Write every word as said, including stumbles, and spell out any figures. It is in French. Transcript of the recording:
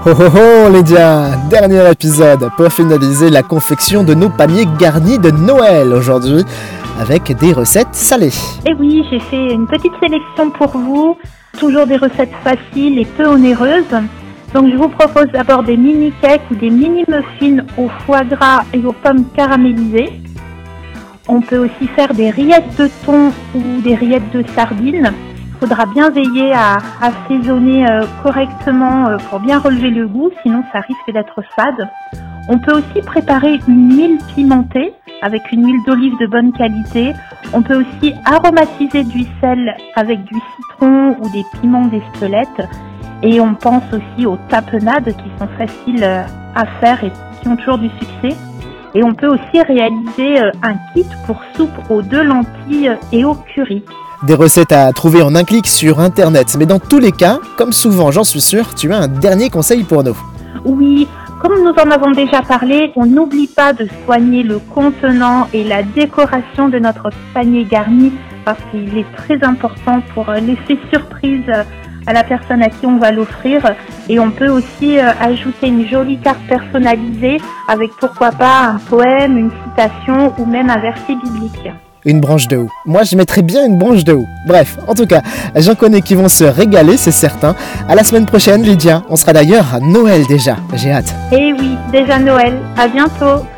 Oh oh oh Lydia, dernier épisode pour finaliser la confection de nos paniers garnis de Noël aujourd'hui avec des recettes salées. Et oui, j'ai fait une petite sélection pour vous, toujours des recettes faciles et peu onéreuses. Donc je vous propose d'abord des mini cakes ou des mini muffins au foie gras et aux pommes caramélisées. On peut aussi faire des rillettes de thon ou des rillettes de sardines. Il faudra bien veiller à assaisonner euh, correctement euh, pour bien relever le goût, sinon ça risque d'être fade. On peut aussi préparer une huile pimentée avec une huile d'olive de bonne qualité. On peut aussi aromatiser du sel avec du citron ou des piments d'Espelette. Et on pense aussi aux tapenades qui sont faciles à faire et qui ont toujours du succès. Et on peut aussi réaliser un kit pour soupe aux deux lentilles et au curry. Des recettes à trouver en un clic sur internet. Mais dans tous les cas, comme souvent j'en suis sûr, tu as un dernier conseil pour nous. Oui, comme nous en avons déjà parlé, on n'oublie pas de soigner le contenant et la décoration de notre panier garni parce qu'il est très important pour l'effet surprise à la personne à qui on va l'offrir. Et on peut aussi euh, ajouter une jolie carte personnalisée avec pourquoi pas un poème, une citation ou même un verset biblique. Une branche de houx. Moi, je mettrais bien une branche de houx. Bref, en tout cas, j'en connais qui vont se régaler, c'est certain. À la semaine prochaine, Lydia. On sera d'ailleurs à Noël déjà. J'ai hâte. Eh oui, déjà Noël. À bientôt.